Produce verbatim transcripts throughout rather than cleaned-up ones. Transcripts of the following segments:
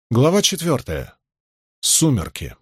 Глава четвертая. Сумерки.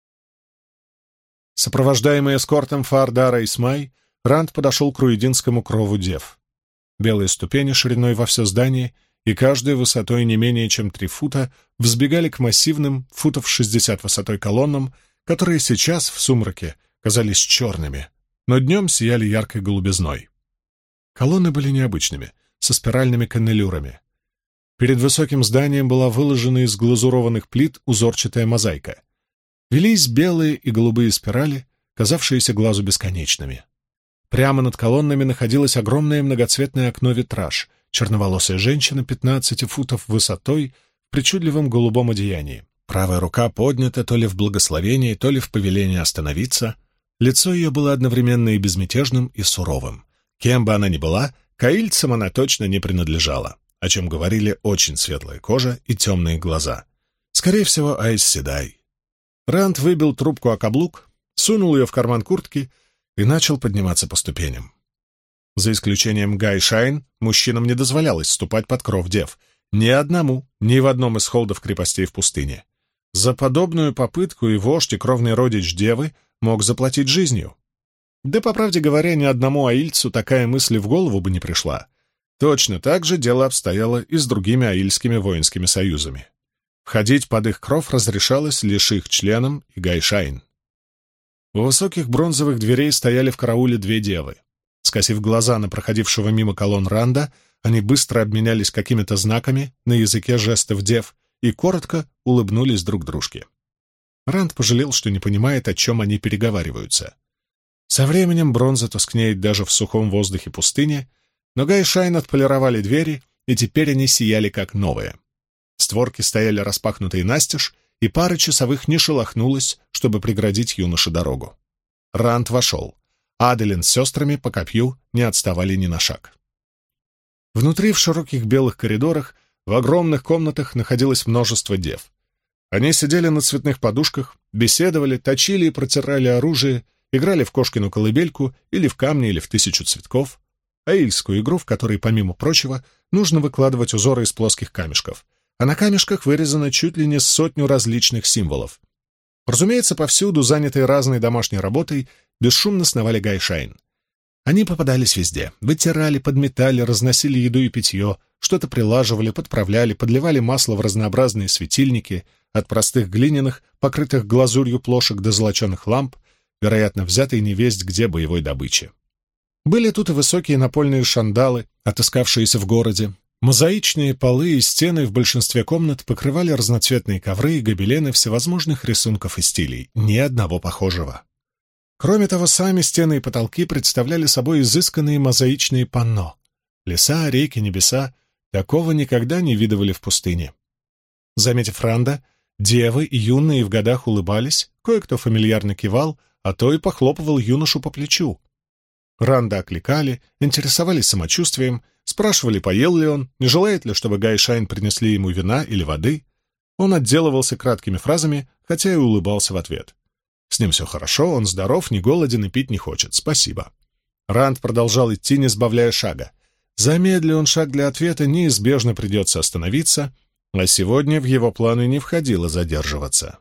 Сопровождаемый эскортом Фаардара и Смай, Ранд подошел к руидинскому крову дев. Белые ступени шириной во все здание и каждой высотой не менее чем три фута взбегали к массивным, футов шестьдесят высотой колоннам, которые сейчас, в сумраке, казались черными, но днем сияли яркой голубизной. Колонны были необычными, со спиральными каннелюрами. Перед высоким зданием была выложена из глазурованных плит узорчатая мозаика. Велись белые и голубые спирали, казавшиеся глазу бесконечными. Прямо над колоннами находилось огромное многоцветное окно-витраж, черноволосая женщина пятнадцати футов высотой в причудливом голубом одеянии. Правая рука поднята то ли в благословении, то ли в повелении остановиться. Лицо ее было одновременно и безмятежным, и суровым. Кем бы она ни была, каильцам она точно не принадлежала, о чем говорили очень светлая кожа и темные глаза. Скорее всего, Айс Седай. Ранд выбил трубку о каблук, сунул ее в карман куртки и начал подниматься по ступеням. За исключением Гай Шайн, мужчинам не дозволялось ступать под кров дев. Ни одному, ни в одном из холдов крепостей в пустыне. За подобную попытку и вождь, и кровный родич девы мог заплатить жизнью. Да, по правде говоря, ни одному аильцу такая мысль в голову бы не пришла. Точно так же дело обстояло и с другими аильскими воинскими союзами. Входить под их кров разрешалось лишь их членам и Гайшайн. У высоких бронзовых дверей стояли в карауле две девы. Скосив глаза на проходившего мимо колонн Ранда, они быстро обменялись какими-то знаками на языке жестов дев и коротко улыбнулись друг дружке. Ранд пожалел, что не понимает, о чем они переговариваются. Со временем бронза тускнеет даже в сухом воздухе пустыни, но Гайшайн отполировали двери, и теперь они сияли как новые. Створки стояли распахнутые настежь, и пара часовых не шелохнулась, чтобы преградить юноше дорогу. Ранд вошел. Аделин с сестрами по копью не отставали ни на шаг. Внутри, в широких белых коридорах, в огромных комнатах находилось множество дев. Они сидели на цветных подушках, беседовали, точили и протирали оружие, играли в кошкину колыбельку или в камни, или в тысячу цветков, аильскую игру, в которой, помимо прочего, нужно выкладывать узоры из плоских камешков, а на камешках вырезано чуть ли не сотню различных символов. Разумеется, повсюду, занятые разной домашней работой, бесшумно сновали Гайшайн. Они попадались везде, вытирали, подметали, разносили еду и питье, что-то прилаживали, подправляли, подливали масло в разнообразные светильники, от простых глиняных, покрытых глазурью плошек до золоченых ламп, вероятно, взятой невесть где боевой добычи. Были тут и высокие напольные шандалы, отыскавшиеся в городе. Мозаичные полы и стены в большинстве комнат покрывали разноцветные ковры и гобелены всевозможных рисунков и стилей, ни одного похожего. Кроме того, сами стены и потолки представляли собой изысканные мозаичные панно. Леса, реки, небеса — такого никогда не видывали в пустыне. Заметив Ранда, девы и юные в годах улыбались, кое-кто фамильярно кивал, а то и похлопывал юношу по плечу. Ранда окликали, интересовались самочувствием, спрашивали, поел ли он, не желает ли, чтобы Гайшайн принесли ему вина или воды. Он отделывался краткими фразами, хотя и улыбался в ответ. С ним все хорошо, он здоров, не голоден и пить не хочет, спасибо. Ранд продолжал идти, не сбавляя шага. Замедли он шаг для ответа, неизбежно придется остановиться, а сегодня в его планы не входило задерживаться.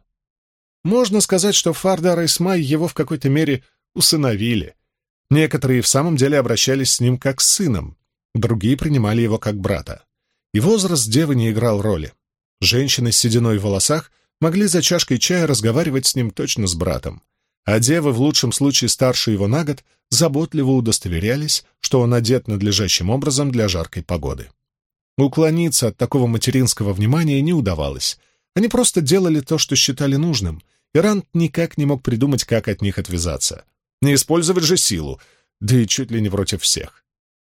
Можно сказать, что Фаардар и Смай его в какой-то мере усыновили. Некоторые в самом деле обращались с ним как с сыном, другие принимали его как брата. И возраст девы не играл роли. Женщины с сединой в волосах могли за чашкой чая разговаривать с ним точно с братом, а девы, в лучшем случае старше его на год, заботливо удостоверялись, что он одет надлежащим образом для жаркой погоды. Уклониться от такого материнского внимания не удавалось. Они просто делали то, что считали нужным, и Ранд никак не мог придумать, как от них отвязаться. Не использовать же силу, да и чуть ли не против всех.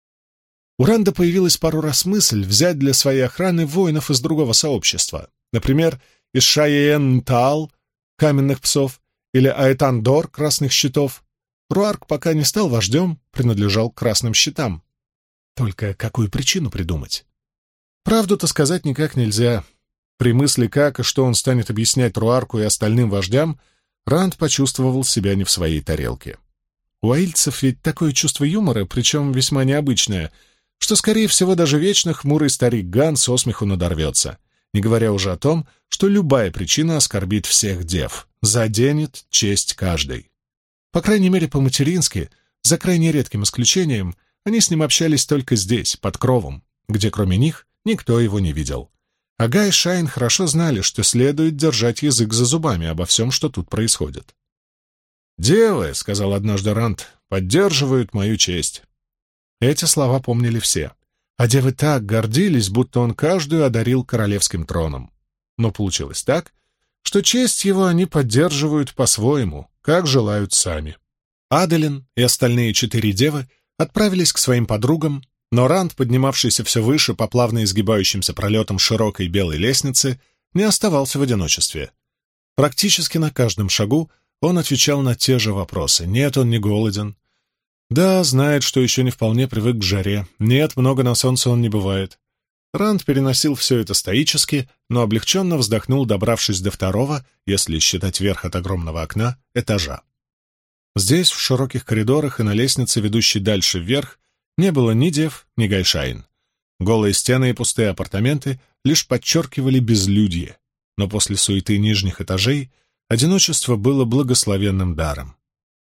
У Ранда появилась пару раз мысль взять для своей охраны воинов из другого сообщества, например, из Шайен-Таал, каменных псов, или Аэтан-Дор, красных щитов. Руарк пока не стал вождем, принадлежал к красным щитам. Только какую причину придумать? Правду-то сказать никак нельзя. При мысли, как и что он станет объяснять Руарку и остальным вождям, Ранд почувствовал себя не в своей тарелке. У аильцев ведь такое чувство юмора, причем весьма необычное, что, скорее всего, даже вечно хмурый старик Ган со смеху надорвется. не говоря уже о том, что любая причина оскорбит всех дев, заденет честь каждой. По крайней мере, по-матерински, за крайне редким исключением, они с ним общались только здесь, под кровом, где кроме них никто его не видел. А Гай и Шайн хорошо знали, что следует держать язык за зубами обо всем, что тут происходит. «Девы», — сказал однажды Ранд, — «поддерживают мою честь». Эти слова помнили все. А девы так гордились, будто он каждую одарил королевским троном. Но получилось так, что честь его они поддерживают по-своему, как желают сами. Аделин и остальные четыре девы отправились к своим подругам, но Ранд, поднимавшийся все выше по плавно изгибающимся пролетам широкой белой лестницы, не оставался в одиночестве. Практически на каждом шагу он отвечал на те же вопросы. Нет, он не голоден. Да, знает, что еще не вполне привык к жаре. Нет, много на солнце он не бывает. Ранд переносил все это стоически, но облегченно вздохнул, добравшись до второго, если считать верх от огромного окна, этажа. Здесь, в широких коридорах и на лестнице, ведущей дальше вверх, не было ни дев, ни Гай Шайн. Голые стены и пустые апартаменты лишь подчеркивали безлюдье, но после суеты нижних этажей одиночество было благословенным даром.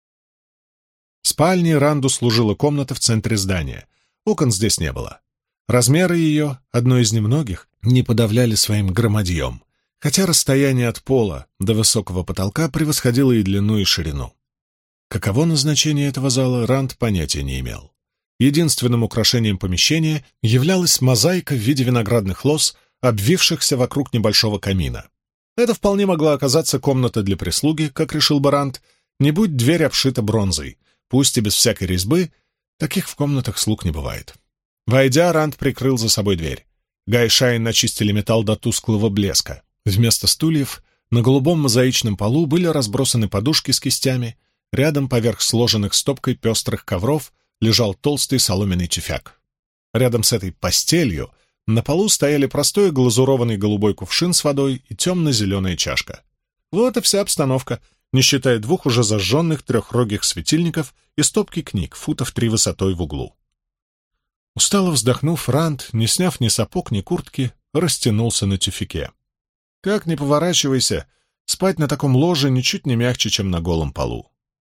Спальней Ранду служила комната в центре здания. Окон здесь не было. Размеры ее, одно из немногих, не подавляли своим громадьем, хотя расстояние от пола до высокого потолка превосходило и длину, и ширину. Каково назначение этого зала, Ранд понятия не имел. Единственным украшением помещения являлась мозаика в виде виноградных лоз, обвившихся вокруг небольшого камина. Это вполне могла оказаться комната для прислуги, как решил бы Ранд, не будь дверь обшита бронзой, пусть и без всякой резьбы, таких в комнатах слуг не бывает. Войдя, Ранд прикрыл за собой дверь. Гай и Шайн начистили металл до тусклого блеска. Вместо стульев на голубом мозаичном полу были разбросаны подушки с кистями, рядом поверх сложенных стопкой пестрых ковров лежал толстый соломенный тюфяк. Рядом с этой постелью на полу стояли простой глазурованный голубой кувшин с водой и темно-зеленая чашка. Вот и вся обстановка, не считая двух уже зажженных трехрогих светильников и стопки книг, футов три высотой в углу. Устало вздохнув, Ранд, не сняв ни сапог, ни куртки, растянулся на тюфяке. Как ни поворачивайся, спать на таком ложе ничуть не мягче, чем на голом полу.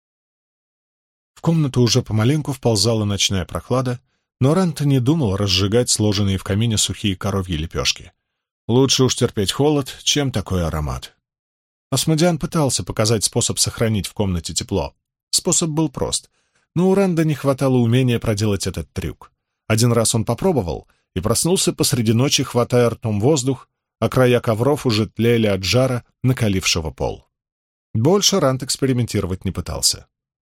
В комнату уже помаленьку вползала ночная прохлада, но Ранд не думал разжигать сложенные в камине сухие коровьи лепешки. Лучше уж терпеть холод, чем такой аромат. Асмодиан пытался показать способ сохранить в комнате тепло. Способ был прост, но у Ранда не хватало умения проделать этот трюк. Один раз он попробовал и проснулся посреди ночи, хватая ртом воздух, а края ковров уже тлели от жара, накалившего пол. Больше Ранд экспериментировать не пытался.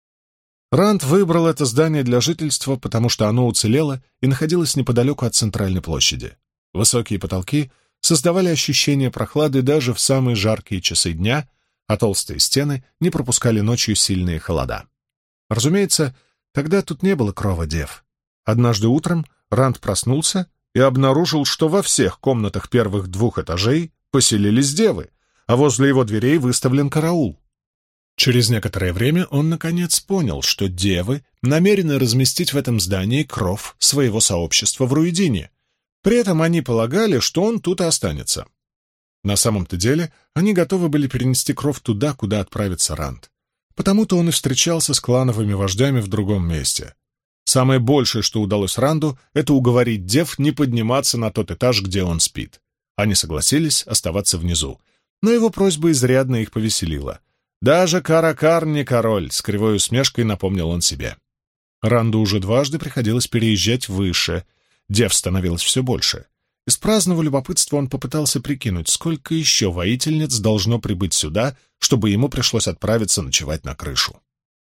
Ранд выбрал это здание для жительства, потому что оно уцелело и находилось неподалеку от центральной площади. Высокие потолки создавали ощущение прохлады даже в самые жаркие часы дня, а толстые стены не пропускали ночью сильные холода. Разумеется, тогда тут не было крова дев. Однажды утром Ранд проснулся и обнаружил, что во всех комнатах первых двух этажей поселились девы, а возле его дверей выставлен караул. Через некоторое время он, наконец, понял, что девы намерены разместить в этом здании кров своего сообщества в Руидине. При этом они полагали, что он тут и останется. На самом-то деле они готовы были перенести кров туда, куда отправится Ранд. Потому-то он и встречался с клановыми вождями в другом месте. Самое большее, что удалось Ранду, это уговорить дев не подниматься на тот этаж, где он спит. Они согласились оставаться внизу, но его просьба изрядно их повеселила. «Даже Каракар не король», — с кривой усмешкой напомнил он себе. Ранду уже дважды приходилось переезжать выше, дев становилось все больше. Из праздного любопытства он попытался прикинуть, сколько еще воительниц должно прибыть сюда, чтобы ему пришлось отправиться ночевать на крышу.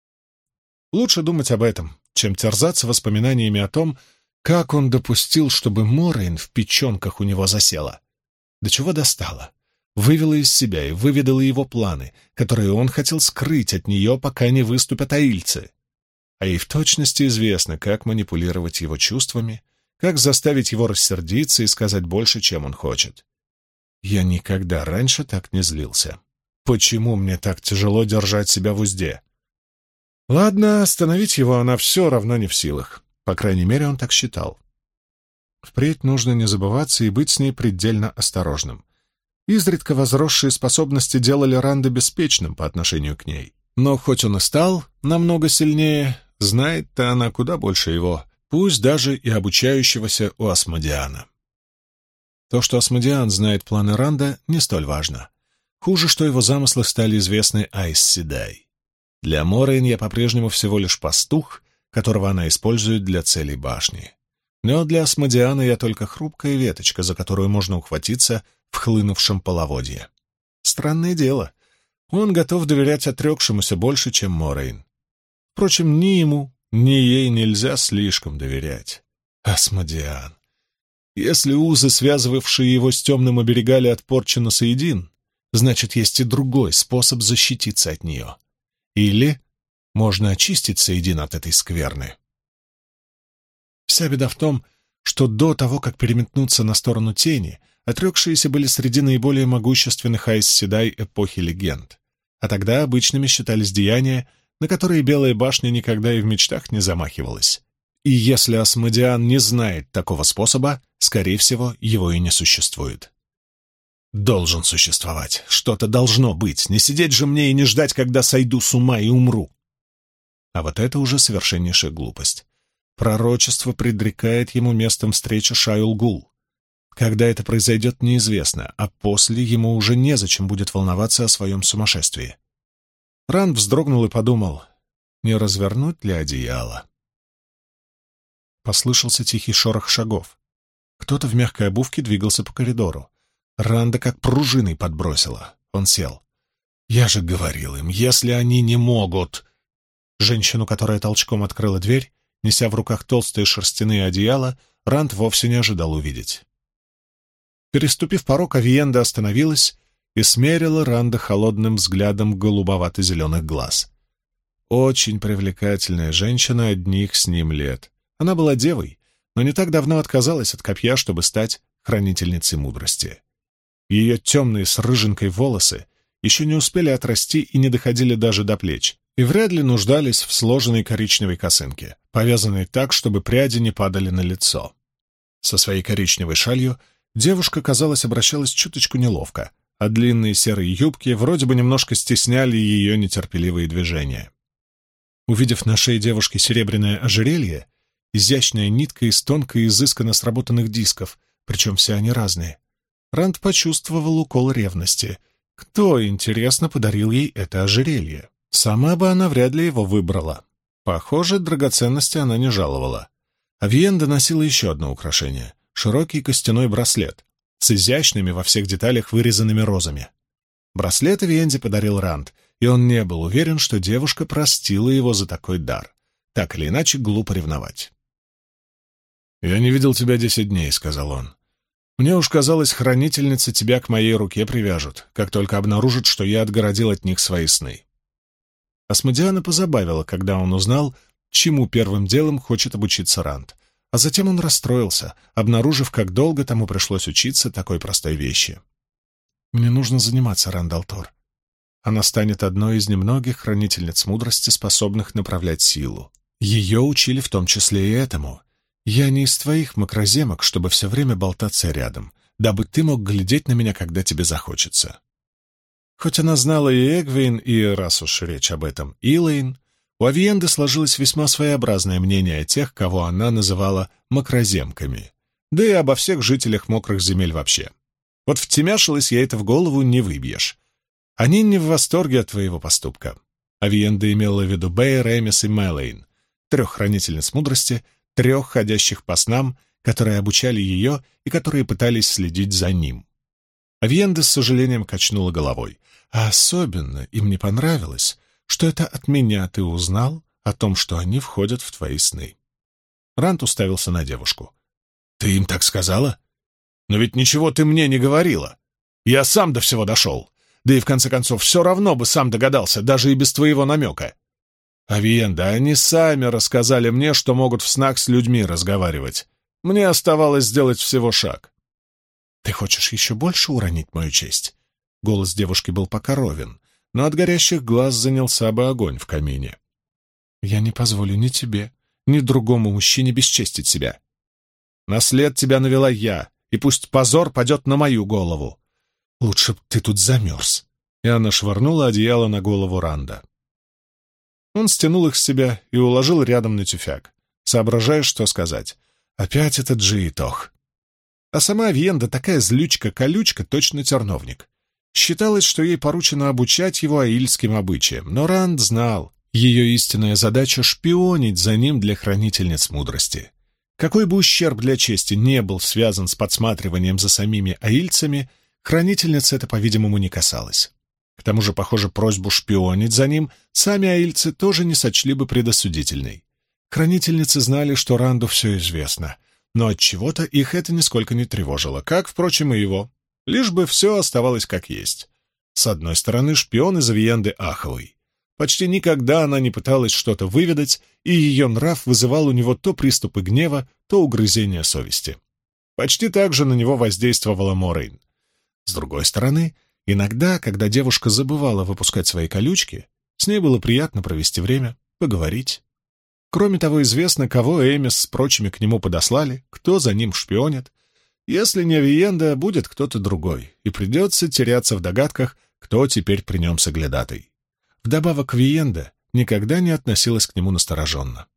Лучше думать об этом, чем терзаться воспоминаниями о том, как он допустил, чтобы Морейн в печенках у него засела. До чего достала. Вывела из себя и выведала его планы, которые он хотел скрыть от нее, пока не выступят аильцы. А ей в точности известно, как манипулировать его чувствами, как заставить его рассердиться и сказать больше, чем он хочет. Я никогда раньше так не злился. Почему мне так тяжело держать себя в узде? Ладно, остановить его она все равно не в силах. По крайней мере, он так считал. Впредь нужно не забываться и быть с ней предельно осторожным. Изредка возросшие способности делали Ранда беспечным по отношению к ней. Но хоть он и стал намного сильнее, знает-то она куда больше его, пусть даже и обучающегося у Асмодиана. То, что Асмодиан знает планы Ранда, не столь важно. Хуже, что его замыслы стали известны Айс Седай. Для Морейн я по-прежнему всего лишь пастух, которого она использует для целей башни. Но для Асмодиана я только хрупкая веточка, за которую можно ухватиться в хлынувшем половодье. Странное дело, он готов доверять отрекшемуся больше, чем Морейн. Впрочем, ни ему, ни ей нельзя слишком доверять. Асмодиан. Если узы, связывавшие его с темным оберегали от порчи на Саидин, значит, есть и другой способ защититься от нее. Или можно очистить Саидин от этой скверны. Вся беда в том, что до того, как переметнуться на сторону тени, отрекшиеся были среди наиболее могущественных Айс Седай эпохи легенд, а тогда обычными считались деяния, на которые Белая башня никогда и в мечтах не замахивалась. И если Асмодиан не знает такого способа, скорее всего, его и не существует. Должен существовать, что-то должно быть, не сидеть же мне и не ждать, когда сойду с ума и умру. А вот это уже совершеннейшая глупость. Пророчество предрекает ему местом встречи Шайл-Гул. Когда это произойдет, неизвестно, а после ему уже незачем будет волноваться о своем сумасшествии. Ранд вздрогнул и подумал, не развернуть ли одеяло. Послышался тихий шорох шагов. Кто-то в мягкой обувке двигался по коридору. Ранда как пружиной подбросила. Он сел. «Я же говорил им, если они не могут...» Женщину, которая толчком открыла дверь, неся в руках толстые шерстяные одеяла, Ранд вовсе не ожидал увидеть. Переступив порог, Авиенда остановилась и смерила Ранда холодным взглядом голубовато-зеленых глаз. Очень привлекательная женщина одних с ним лет. Она была девой, но не так давно отказалась от копья, чтобы стать хранительницей мудрости. Ее темные с рыжинкой волосы еще не успели отрасти и не доходили даже до плеч, и вряд ли нуждались в сложенной коричневой косынке, повязанной так, чтобы пряди не падали на лицо. Со своей коричневой шалью девушка, казалось, обращалась чуточку неловко, а длинные серые юбки вроде бы немножко стесняли ее нетерпеливые движения. Увидев на шее девушки серебряное ожерелье, изящная нитка из тонко и изысканно сработанных дисков, причем все они разные, Ранд почувствовал укол ревности. Кто, интересно, подарил ей это ожерелье? Сама бы она вряд ли его выбрала. Похоже, драгоценности она не жаловала. Авиенда носила еще одно украшение — широкий костяной браслет с изящными во всех деталях вырезанными розами. Браслет Авиенде подарил Ранд, и он не был уверен, что девушка простила его за такой дар. Так или иначе, глупо ревновать. «Я не видел тебя десять дней», — сказал он. «Мне уж казалось, хранительницы тебя к моей руке привяжут, как только обнаружат, что я отгородил от них свои сны». Асмодиана позабавило, когда он узнал, чему первым делом хочет обучиться Ранд, а затем он расстроился, обнаружив, как долго тому пришлось учиться такой простой вещи. «Мне нужно заниматься, Ранд-Алтор. Она станет одной из немногих хранительниц мудрости, способных направлять силу. Ее учили в том числе и этому. Я не из твоих макроземок, чтобы все время болтаться рядом, дабы ты мог глядеть на меня, когда тебе захочется». Хоть она знала и Эгвейн, и, раз уж речь об этом, Илэйн, у Авиенды сложилось весьма своеобразное мнение о тех, кого она называла макроземками, да и обо всех жителях мокрых земель вообще. Вот втемяшилось ей это в голову, не выбьешь. Они не в восторге от твоего поступка. Авиенда имела в виду Бэйр, Эмис и Мэлэйн, трех хранительниц мудрости, трех ходящих по снам, которые обучали ее и которые пытались следить за ним. Авиенда с сожалением качнула головой. А особенно им не понравилось, что это от меня ты узнал о том, что они входят в твои сны. Ранд уставился на девушку. «Ты им так сказала? Но ведь ничего ты мне не говорила. Я сам до всего дошел. Да и в конце концов все равно бы сам догадался, даже и без твоего намека. Авиенда, они сами рассказали мне, что могут в снах с людьми разговаривать. Мне оставалось сделать всего шаг». «Ты хочешь еще больше уронить мою честь?» Голос девушки был пока ровен, но от горящих глаз занялся бы огонь в камине. «Я не позволю ни тебе, ни другому мужчине бесчестить себя. На след тебя навела я, и пусть позор падет на мою голову. Лучше б ты тут замерз». И она швырнула одеяло на голову Ранда. Он стянул их с себя и уложил рядом на тюфяк, соображая, что сказать. Опять этот Джиитох. А сама Авиенда такая злючка-колючка, точно терновник. Считалось, что ей поручено обучать его аильским обычаям, но Ранд знал, ее истинная задача — шпионить за ним для хранительниц мудрости. Какой бы ущерб для чести не был связан с подсматриванием за самими аильцами, хранительниц это, по-видимому, не касалось. К тому же, похоже, просьбу шпионить за ним сами аильцы тоже не сочли бы предосудительной. Хранительницы знали, что Ранду все известно, но отчего-то их это нисколько не тревожило, как, впрочем, и его. Лишь бы все оставалось как есть. С одной стороны, шпион из Авиенды аховый. Почти никогда она не пыталась что-то выведать, и ее нрав вызывал у него то приступы гнева, то угрызения совести. Почти так же на него воздействовала Морейн. С другой стороны, иногда, когда девушка забывала выпускать свои колючки, с ней было приятно провести время, поговорить. Кроме того, известно, кого Эмис с прочими к нему подослали, кто за ним шпионит. Если не Авиенда, будет кто-то другой, и придется теряться в догадках, кто теперь при нем соглядатый. Вдобавок, Авиенда никогда не относилась к нему настороженно.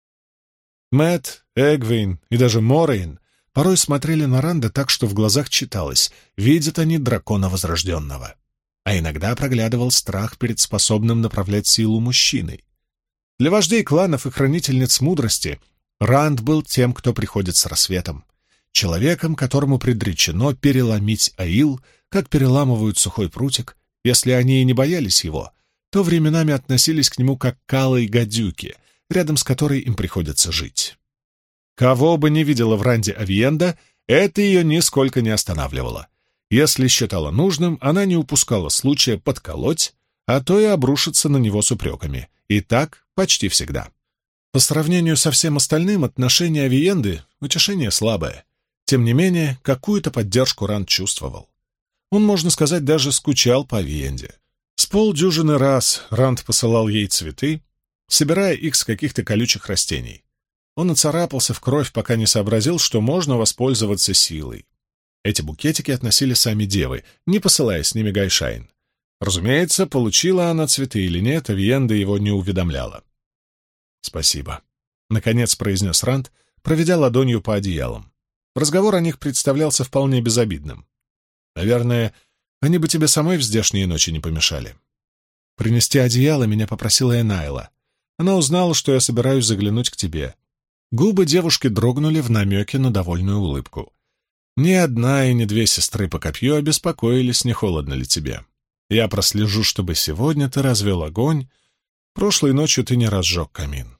Мэтт, Эгвейн и даже Морейн порой смотрели на Ранда так, что в глазах читалось: видят они дракона возрожденного. А иногда проглядывал страх перед способным направлять силу мужчиной. Для вождей кланов и хранительниц мудрости Ранд был тем, кто приходит с рассветом. Человеком, которому предречено переломить аил, как переламывают сухой прутик. Если они и не боялись его, то временами относились к нему как к алой гадюке, рядом с которой им приходится жить. Кого бы ни видела в Ранде Авиенда, это ее нисколько не останавливало. Если считала нужным, она не упускала случая подколоть, а то и обрушиться на него с упреками. И так почти всегда. По сравнению со всем остальным, отношение Авиенды — утешение слабое. Тем не менее, какую-то поддержку Ранд чувствовал. Он, можно сказать, даже скучал по Авиенде. С полдюжины раз Ранд посылал ей цветы, собирая их с каких-то колючих растений. Он оцарапался в кровь, пока не сообразил, что можно воспользоваться силой. Эти букетики относили сами девы, не посылая с ними Гайшайн. Разумеется, получила она цветы или нет, Авиенда его не уведомляла. «Спасибо», — наконец произнес Ранд, проведя ладонью по одеялам. Разговор о них представлялся вполне безобидным. «Наверное, они бы тебе самой в здешние ночи не помешали». «Принести одеяло меня попросила Энайла. Она узнала, что я собираюсь заглянуть к тебе». Губы девушки дрогнули в намеке на довольную улыбку. «Ни одна и ни две сестры по копью обеспокоились, не холодно ли тебе. Я прослежу, чтобы сегодня ты развел огонь. Прошлой ночью ты не разжег камин».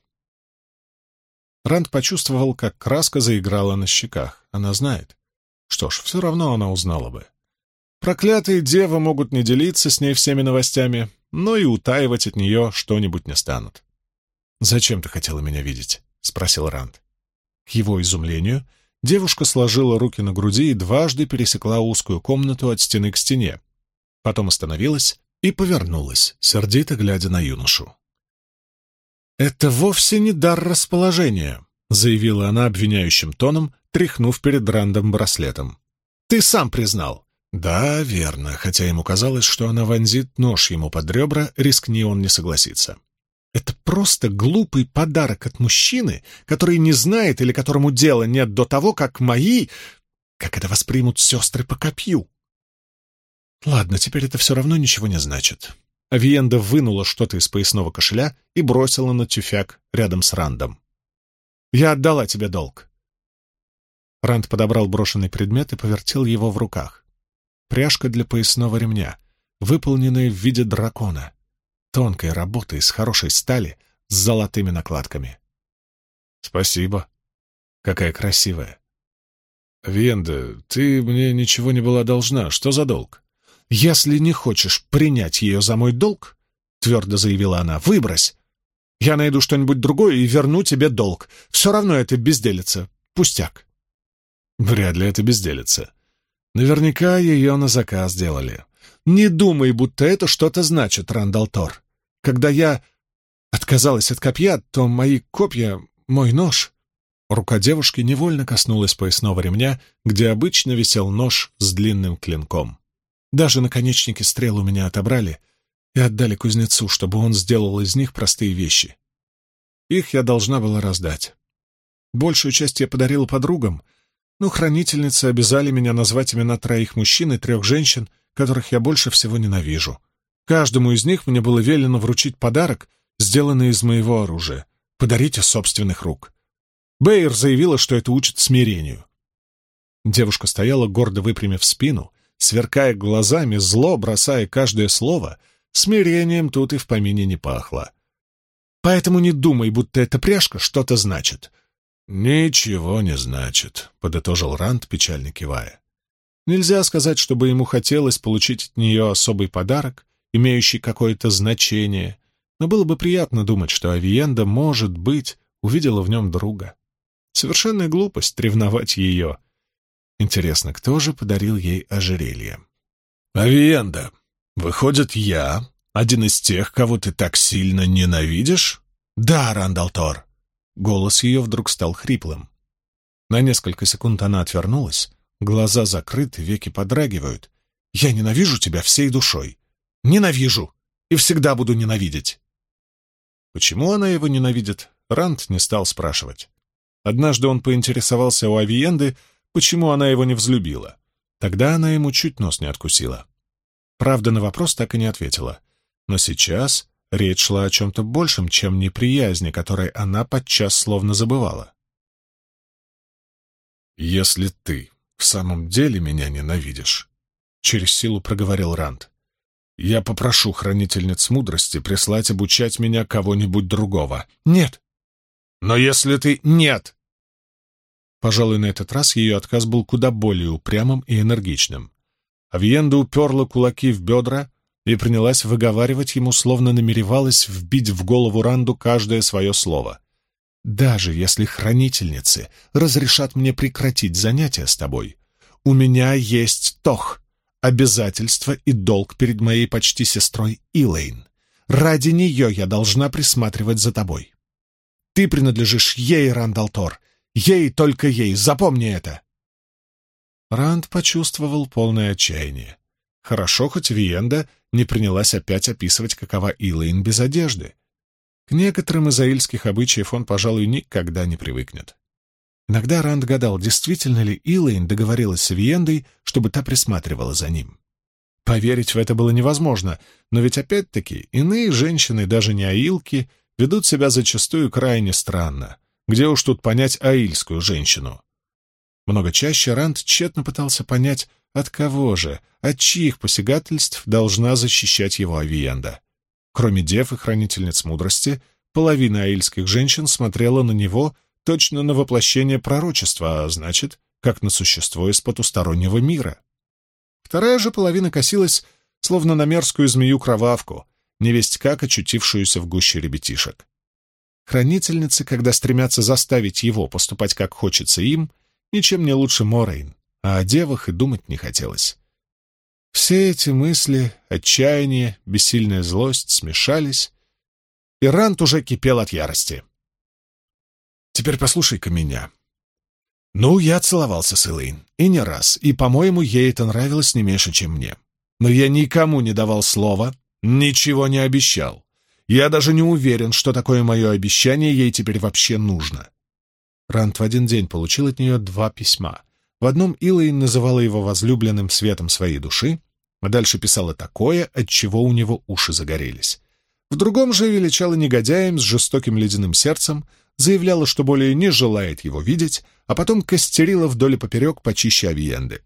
Ранд почувствовал, как краска заиграла на щеках. Она знает. Что ж, все равно она узнала бы. Проклятые девы могут не делиться с ней всеми новостями, но и утаивать от нее что-нибудь не станут. «Зачем ты хотела меня видеть?» — спросил Ранд. К его изумлению, девушка сложила руки на груди и дважды пересекла узкую комнату от стены к стене. Потом остановилась и повернулась, сердито глядя на юношу. «Это вовсе не дар расположения», — заявила она обвиняющим тоном, тряхнув перед Рандом браслетом. «Ты сам признал». «Да, верно», хотя ему казалось, что она вонзит нож ему под ребра, рискни он не согласиться. «Это просто глупый подарок от мужчины, который не знает или которому дела нет до того, как мои... как это воспримут сестры по копью». «Ладно, теперь это все равно ничего не значит». Авиенда вынула что-то из поясного кошеля и бросила на тюфяк рядом с Рандом. «Я отдала тебе долг». Ранд подобрал брошенный предмет и повертел его в руках. Пряжка для поясного ремня, выполненная в виде дракона, тонкой работы из хорошей стали с золотыми накладками. «Спасибо. Какая красивая». «Авиенда, ты мне ничего не была должна. Что за долг?» «Если не хочешь принять ее за мой долг, — твердо заявила она, — выбрось. Я найду что-нибудь другое и верну тебе долг. Все равно это безделица. Пустяк». «Вряд ли это безделица. Наверняка ее на заказ делали». «Не думай, будто это что-то значит, Рандалтор. Когда я отказалась от копья, то мои копья, мой нож...» Рука девушки невольно коснулась поясного ремня, где обычно висел нож с длинным клинком. Даже наконечники стрел у меня отобрали и отдали кузнецу, чтобы он сделал из них простые вещи. Их я должна была раздать. Большую часть я подарила подругам, но хранительницы обязали меня назвать имена троих мужчин и трех женщин, которых я больше всего ненавижу. Каждому из них мне было велено вручить подарок, сделанный из моего оружия. Подарить из собственных рук. Бэйр заявила, что это учит смирению. Девушка стояла, гордо выпрямив спину, сверкая глазами, зло бросая каждое слово. Смирением тут и в помине не пахло. Поэтому не думай, будто эта пряжка что-то значит. «Ничего не значит», — подытожил Ранд, печально кивая. Нельзя сказать, чтобы ему хотелось получить от нее особый подарок, имеющий какое-то значение, но было бы приятно думать, что Авиенда, может быть, увидела в нем друга. Совершенная глупость ревновать ее. Интересно, кто же подарил ей ожерелье? «Авиенда, выходит, я один из тех, кого ты так сильно ненавидишь?» «Да, Рандалтор». Голос ее вдруг стал хриплым. На несколько секунд она отвернулась, глаза закрыты, веки подрагивают. «Я ненавижу тебя всей душой. Ненавижу и всегда буду ненавидеть». Почему она его ненавидит, Ранд не стал спрашивать. Однажды он поинтересовался у Авиенды, почему она его не взлюбила. Тогда она ему чуть нос не откусила. Правда, на вопрос так и не ответила. Но сейчас речь шла о чем-то большем, чем неприязни, которой она подчас словно забывала. «Если ты в самом деле меня ненавидишь», — через силу проговорил Ранд, — «я попрошу хранительниц мудрости прислать обучать меня кого-нибудь другого». «Нет». «Но если ты...» «Нет». Пожалуй, на этот раз ее отказ был куда более упрямым и энергичным. Авиенда уперла кулаки в бедра и принялась выговаривать ему, словно намеревалась вбить в голову Ранду каждое свое слово. «Даже если хранительницы разрешат мне прекратить занятия с тобой, у меня есть тох, обязательства и долг перед моей почти сестрой Илэйн. Ради нее я должна присматривать за тобой. Ты принадлежишь ей, Рандалтор, ей, только ей, запомни это!» Ранд почувствовал полное отчаяние. Хорошо, хоть Виенда не принялась опять описывать, какова Илэйн без одежды. К некоторым из аильских обычаев он, пожалуй, никогда не привыкнет. Иногда Ранд гадал, действительно ли Илэйн договорилась с Виендой, чтобы та присматривала за ним. Поверить в это было невозможно, но ведь опять-таки иные женщины, даже не аилки, ведут себя зачастую крайне странно. Где уж тут понять аильскую женщину? Много чаще Ранд тщетно пытался понять, от кого же, от чьих посягательств должна защищать его Авиенда. Кроме дев и хранительниц мудрости, половина аильских женщин смотрела на него точно на воплощение пророчества, а значит, как на существо из потустороннего мира. Вторая же половина косилась, словно на мерзкую змею-кровавку, невесть как очутившуюся в гуще ребятишек. Хранительницы, когда стремятся заставить его поступать как хочется им, ничем не лучше Морейн, а о девах и думать не хотелось. Все эти мысли, отчаяние, бессильная злость смешались, и Ранд уже кипел от ярости. «Теперь послушай-ка меня. Ну, я целовался с Илэйн, и не раз, и, по-моему, ей это нравилось не меньше, чем мне. Но я никому не давал слова, ничего не обещал. Я даже не уверен, что такое мое обещание ей теперь вообще нужно». Ранд в один день получил от нее два письма. В одном Илэйн называла его возлюбленным светом своей души, а дальше писала такое, от чего у него уши загорелись. В другом же величала негодяем с жестоким ледяным сердцем, заявляла, что более не желает его видеть, а потом костерила вдоль и поперек почище Авиенды.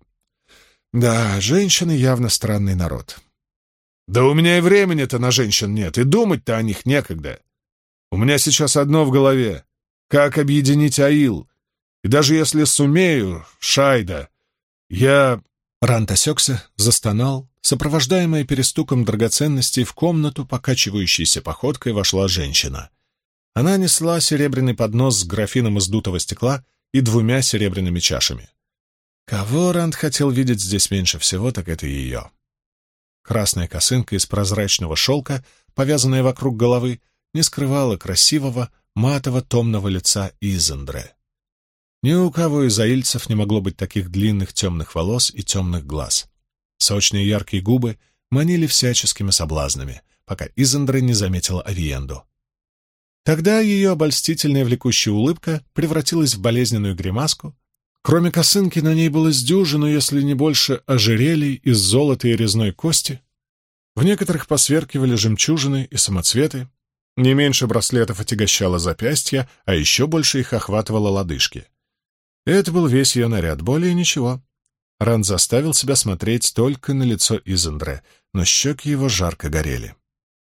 Да, женщины явно странный народ. Да у меня и времени-то на женщин нет, и думать-то о них некогда. У меня сейчас одно в голове — как объединить Аил. И даже если сумею, Шайда, я... Ранд осекся, застонал. Сопровождаемая перестуком драгоценностей в комнату, покачивающейся походкой, вошла женщина. Она несла серебряный поднос с графином из дутого стекла и двумя серебряными чашами. Кого Ранд хотел видеть здесь меньше всего, так это ее. Красная косынка из прозрачного шелка, повязанная вокруг головы, не скрывала красивого, матово-томного лица Изендре. Ни у кого из аильцев не могло быть таких длинных темных волос и темных глаз. Сочные яркие губы манили всяческими соблазнами, пока Изендре не заметила Авиенду. Тогда ее обольстительная влекущая улыбка превратилась в болезненную гримаску. Кроме косынки на ней было с дюжину, если не больше, ожерелий из золота и резной кости. В некоторых посверкивали жемчужины и самоцветы. Не меньше браслетов отягощало запястья, а еще больше их охватывало лодыжки. Это был весь ее наряд, более ничего. Ранд заставил себя смотреть только на лицо Изендре, но щеки его жарко горели.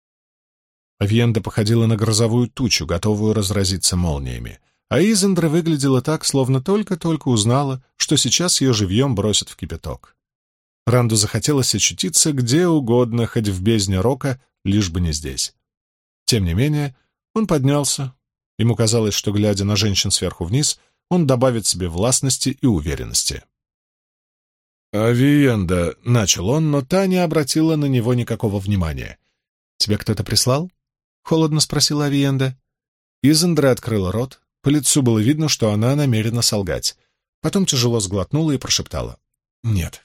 Авиенда походила на грозовую тучу, готовую разразиться молниями, а Изендре выглядела так, словно только-только узнала, что сейчас ее живьем бросят в кипяток. Ранду захотелось очутиться где угодно, хоть в бездне рока, лишь бы не здесь. Тем не менее, он поднялся. Ему казалось, что, глядя на женщин сверху вниз, он добавит себе властности и уверенности. «Авиенда», — начал он, но та не обратила на него никакого внимания. «Тебя кто-то прислал?» — холодно спросила Авиенда. Изендре открыла рот. По лицу было видно, что она намерена солгать. Потом тяжело сглотнула и прошептала. «Нет».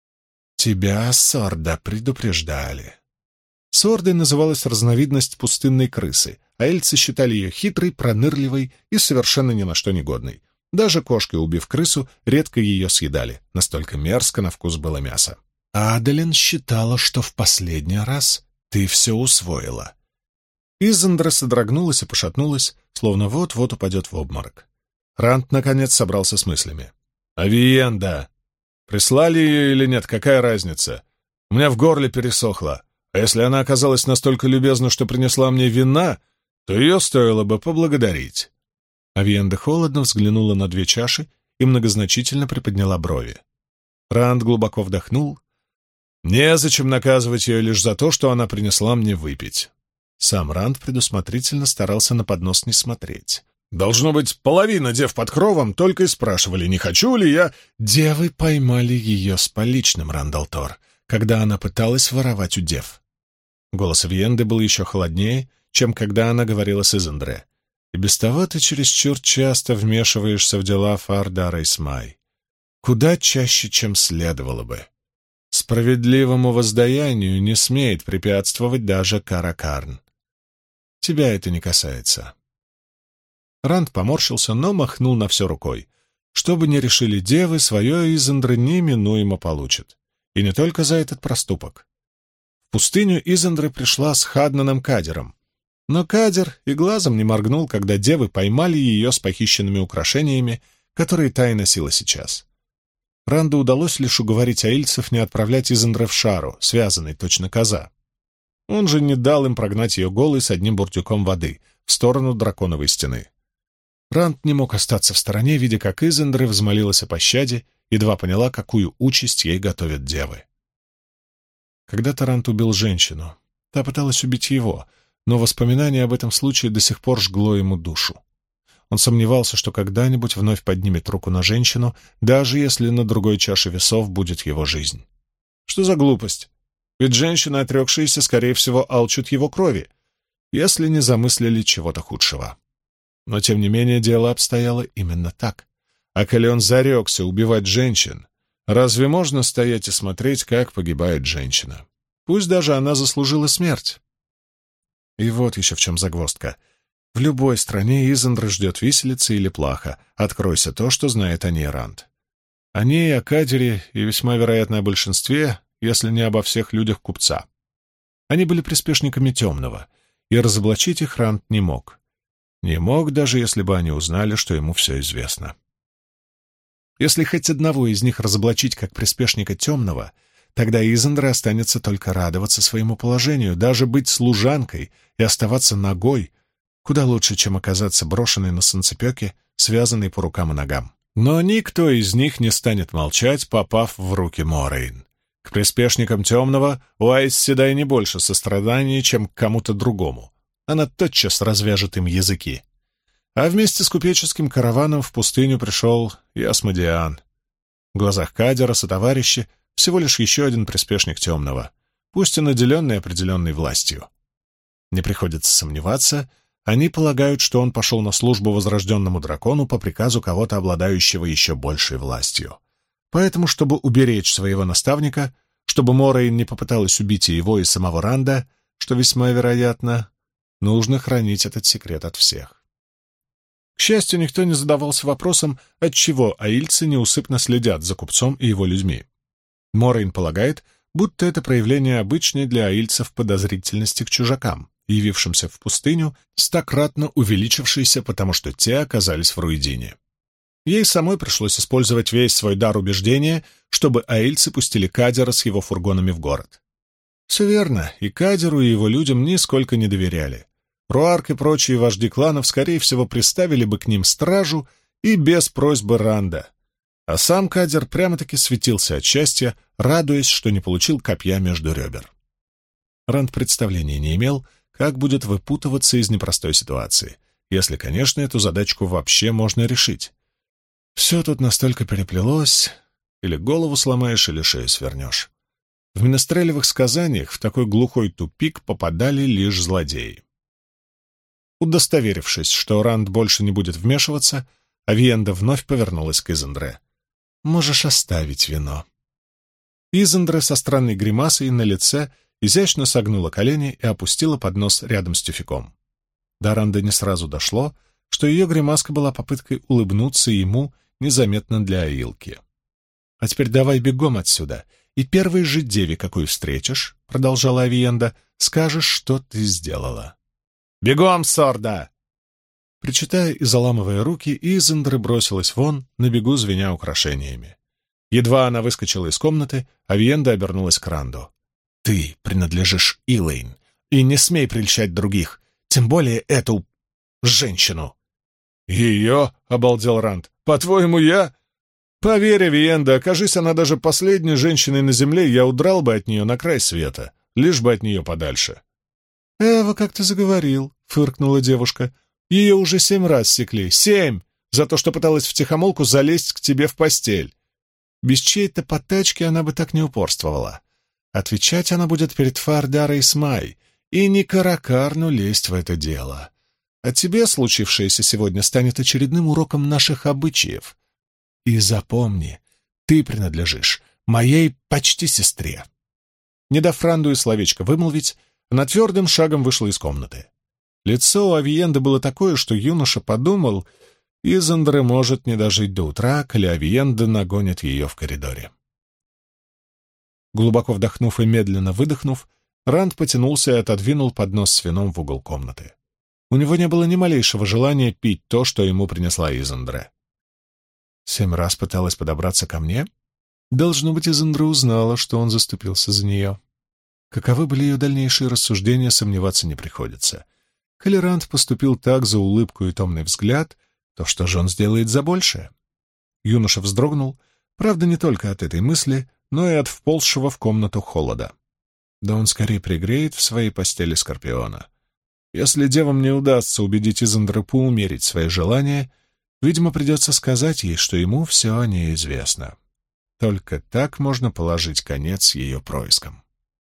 «Тебя, Сорда, предупреждали». Сордой называлась разновидность пустынной крысы, а эльцы считали ее хитрой, пронырливой и совершенно ни на что негодной. Даже кошки, убив крысу, редко ее съедали, настолько мерзко на вкус было мясо. «Адалин считала, что в последний раз ты все усвоила». Изендре содрогнулась и пошатнулась, словно вот-вот упадет в обморок. Ранд, наконец, собрался с мыслями. «Авиенда! Прислали ее или нет, какая разница? У меня в горле пересохло, а если она оказалась настолько любезна, что принесла мне вина, то ее стоило бы поблагодарить». Авиенда холодно взглянула на две чаши и многозначительно приподняла брови. Ранд глубоко вдохнул. «Незачем наказывать ее лишь за то, что она принесла мне выпить». Сам Ранд предусмотрительно старался на поднос не смотреть. «Должно быть, половина дев под кровом только и спрашивали, не хочу ли я...» Девы поймали ее с поличным, Рандалтор, когда она пыталась воровать у дев. Голос Авиенды был еще холоднее, чем когда она говорила с Изендре. «И без того ты чересчур часто вмешиваешься в дела Фаардара Исмай. Куда чаще, чем следовало бы. Справедливому воздаянию не смеет препятствовать даже Каракарн. Тебя это не касается». Ранд поморщился, но махнул на все рукой. Что бы ни решили девы, свое Изендре неминуемо получит. И не только за этот проступок. В пустыню Изендре пришла с Хаднаном Кадером. Но Кадер и глазом не моргнул, когда девы поймали ее с похищенными украшениями, которые та и носила сейчас. Ранду удалось лишь уговорить аильцев не отправлять Изендре в шару, связанной точно коза. Он же не дал им прогнать ее голой с одним бурдюком воды в сторону драконовой стены. Ранд не мог остаться в стороне, видя, как Изендре взмолилась о пощаде, едва поняла, какую участь ей готовят девы. Когда-то Ранд убил женщину. Та пыталась убить его, но воспоминание об этом случае до сих пор жгло ему душу. Он сомневался, что когда-нибудь вновь поднимет руку на женщину, даже если на другой чаше весов будет его жизнь. Что за глупость? Ведь женщины, отрекшиеся, скорее всего, алчут его крови, если не замыслили чего-то худшего. Но, тем не менее, дело обстояло именно так. А коли он зарекся убивать женщин, разве можно стоять и смотреть, как погибает женщина? Пусть даже она заслужила смерть. И вот еще в чем загвоздка. В любой стране Изендре ждет виселица или плаха. Откройся то, что знает о ней Ранд. О ней, о Кадере и весьма вероятно о большинстве, если не обо всех людях купца. Они были приспешниками Темного, и разоблачить их Ранд не мог. Не мог, даже если бы они узнали, что ему все известно. Если хоть одного из них разоблачить как приспешника Темного, тогда Изендре останется только радоваться своему положению, даже быть служанкой и оставаться нагой, куда лучше, чем оказаться брошенной на санцепёке, связанной по рукам и ногам. Но никто из них не станет молчать, попав в руки Морейн. К приспешникам Темного у Айс Седай не больше сострадания, чем к кому-то другому. Она тотчас развяжет им языки. А вместе с купеческим караваном в пустыню пришел и Асмодиан. В глазах Кадера сотоварищи всего лишь еще один приспешник Темного, пусть и наделенный определенной властью. Не приходится сомневаться, они полагают, что он пошел на службу возрожденному дракону по приказу кого-то, обладающего еще большей властью. Поэтому, чтобы уберечь своего наставника, Чтобы Морейн не попыталась убить и его, и самого Ранда, что весьма вероятно, нужно хранить этот секрет от всех. К счастью, никто не задавался вопросом, отчего аильцы неусыпно следят за купцом и его людьми. Морейн полагает, будто это проявление обычной для аильцев подозрительности к чужакам, явившимся в пустыню, стократно увеличившейся, потому что те оказались в Руидине. Ей самой пришлось использовать весь свой дар убеждения, чтобы аильцы пустили Кадера с его фургонами в город. Все верно, и Кадеру, и его людям нисколько не доверяли. Руарк и прочие вожди кланов, скорее всего, приставили бы к ним стражу и без просьбы Ранда. А сам Кадер прямо-таки светился от счастья, радуясь, что не получил копья между ребер. Ранд представления не имел, как будет выпутываться из непростой ситуации, если, конечно, эту задачку вообще можно решить. Все тут настолько переплелось, или голову сломаешь, или шею свернешь. В менестрелевых сказаниях в такой глухой тупик попадали лишь злодеи. Удостоверившись, что Ранд больше не будет вмешиваться, Авиенда вновь повернулась к Изендре. «Можешь оставить вино». Изендре со странной гримасой на лице изящно согнула колени и опустила поднос рядом с тюфяком. До Ранда не сразу дошло, что ее гримаска была попыткой улыбнуться ему незаметно для Аилки. «А теперь давай бегом отсюда, и первой же деве, какую встретишь, — продолжала Авиенда, — скажешь, что ты сделала». «Бегом, Сорда!» Причитая и заламывая руки, Изендре бросилась вон, на бегу звеня украшениями. Едва она выскочила из комнаты, Авиенда обернулась к Ранду. «Ты принадлежишь Илэйн, и не смей прельщать других, тем более эту женщину». «Ее?» — обалдел Ранд. «По-твоему, я?» «Поверь, Авиенда, окажись она даже последней женщиной на земле, я удрал бы от нее на край света, лишь бы от нее подальше». «Эва, как ты заговорил», — фыркнула девушка. «Ее уже семь раз секли. Семь! За то, что пыталась втихомолку залезть к тебе в постель. Без чьей-то потачки она бы так не упорствовала. Отвечать она будет перед Фардарой Смай, и не Каракарну лезть в это дело. А тебе случившееся сегодня станет очередным уроком наших обычаев. И запомни, ты принадлежишь моей почти сестре». Не дав Ранду и словечко вымолвить, она твердым шагом вышла из комнаты. Лицо у Авиенды было такое, что юноша подумал, Изендре может не дожить до утра, коли Авиенда нагонит ее в коридоре. Глубоко вдохнув и медленно выдохнув, Ранд потянулся и отодвинул поднос с вином в угол комнаты. У него не было ни малейшего желания пить то, что ему принесла Изендре. Семь раз пыталась подобраться ко мне? Должно быть, Изендре узнала, что он заступился за нее. Каковы были ее дальнейшие рассуждения, сомневаться не приходится. Коли Ранд поступил так за улыбку и томный взгляд, то что же он сделает за большее? Юноша вздрогнул, правда, не только от этой мысли, но и от вползшего в комнату холода. Да он скорее пригреет в своей постели Скорпиона. Если девам не удастся убедить Изендре поумерить свои желания, видимо, придется сказать ей, что ему все о ней известно. Только так можно положить конец ее проискам.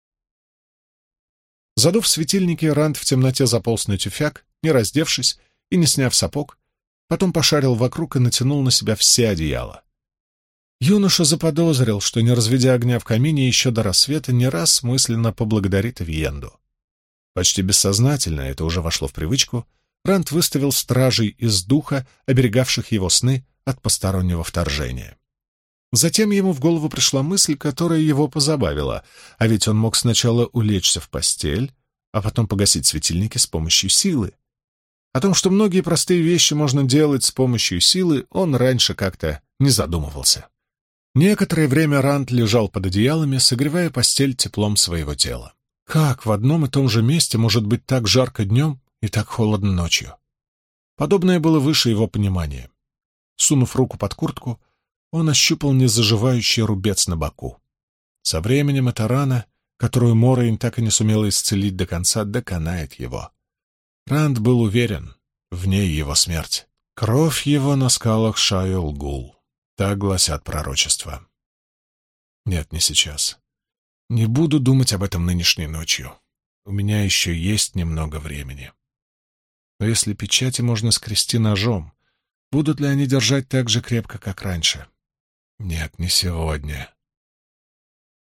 Задув светильники, Ранд в темноте заполз на тюфяк, не раздевшись и не сняв сапог, потом пошарил вокруг и натянул на себя все одеяла. Юноша заподозрил, что, не разведя огня в камине, еще до рассвета не раз мысленно поблагодарит Авиенду. Почти бессознательно, это уже вошло в привычку, Ранд выставил стражей из духа, оберегавших его сны от постороннего вторжения. Затем ему в голову пришла мысль, которая его позабавила, а ведь он мог сначала улечься в постель, а потом погасить светильники с помощью силы. О том, что многие простые вещи можно делать с помощью силы, он раньше как-то не задумывался. Некоторое время Ранд лежал под одеялами, согревая постель теплом своего тела. Как в одном и том же месте может быть так жарко днем и так холодно ночью? Подобное было выше его понимания. Сунув руку под куртку, он ощупал незаживающий рубец на боку. Со временем эта рана, которую Морейн так и не сумела исцелить до конца, доконает его. Ранд был уверен, в ней его смерть. Кровь его на скалах Шайол-Гул. Так гласят пророчества. Нет, не сейчас. Не буду думать об этом нынешней ночью. У меня еще есть немного времени. Но если печати можно скрести ножом, будут ли они держать так же крепко, как раньше? Нет, не сегодня.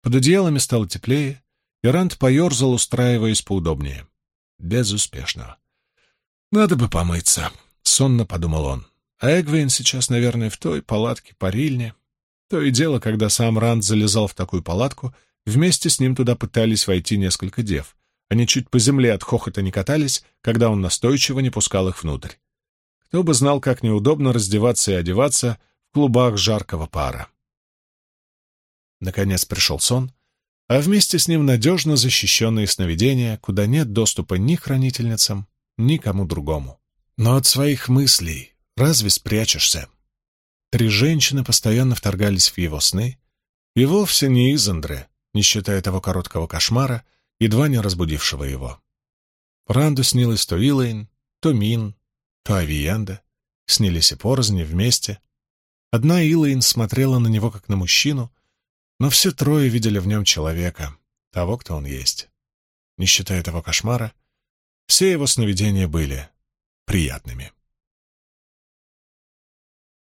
Под одеялами стало теплее, и Ранд поерзал, устраиваясь поудобнее. Безуспешно. «Надо бы помыться», — сонно подумал он. «А Эгвейн сейчас, наверное, в той палатке парильне». То и дело, когда сам Ранд залезал в такую палатку, вместе с ним туда пытались войти несколько дев. Они чуть по земле от хохота не катались, когда он настойчиво не пускал их внутрь. Кто бы знал, как неудобно раздеваться и одеваться в клубах жаркого пара. Наконец пришел сон, а вместе с ним надежно защищенные сновидения, куда нет доступа ни хранительницам, ни кому другому. Но от своих мыслей разве спрячешься? Три женщины постоянно вторгались в его сны, и вовсе не Изандре, не считая того короткого кошмара, едва не разбудившего его. Ранду снилось то Илэйн, то Мин, то Авиенда. Снились и порознь, вместе. Одна Илэйн смотрела на него как на мужчину, но все трое видели в нем человека, того, кто он есть. Не считая того кошмара, все его сновидения были приятными.